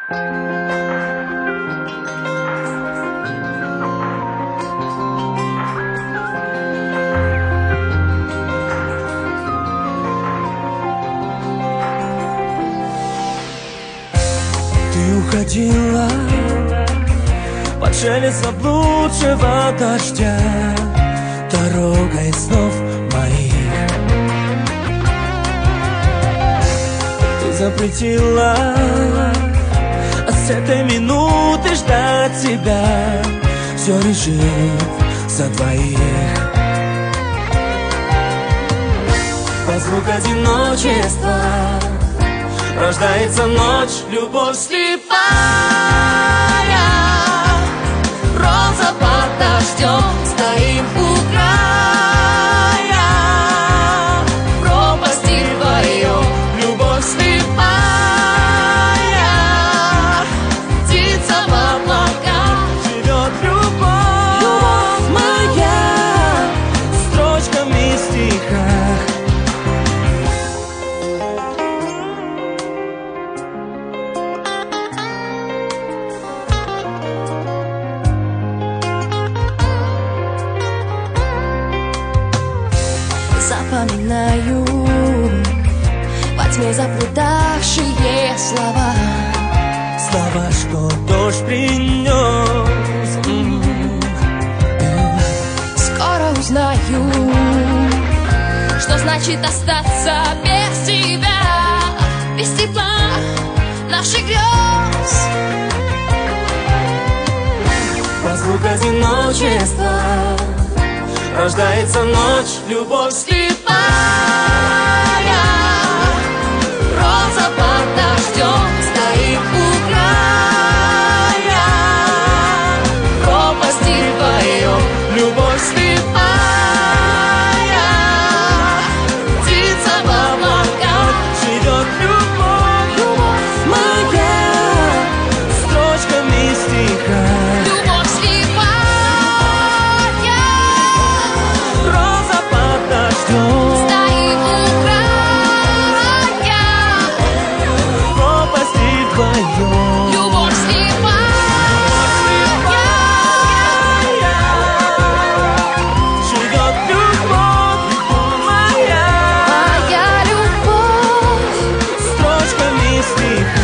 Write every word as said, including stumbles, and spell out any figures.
Ты уходила под шелест заблудшего дождя, дорогой снов моих. Ты запретила с этой минуты ждать тебя, все решив за двоих. Под звук одиночества рождается ночь, любовь слепая. Роза под дождем, стоим у края пропасти вдвоем, любовь слепая. Птица в облаках, живет любовь, любовь моя, строчками в стихах. Запоминаю во тьме заплутавшие слова, Слова, что дождь принес. Скоро узнаю, что значит остаться без тебя, без тепла наших грез. По звук одиночества рождается ночь, любовь слепая. Роза под дождем, стоит у края пропасти вдвоем, любовь слепая. Птица в облаках, живет любовь, любовь моя, строчками стиха. Стоим у края пропасти вдвоем, любовь слепая. живет любовь моя, Моя любовь, строчками стиха.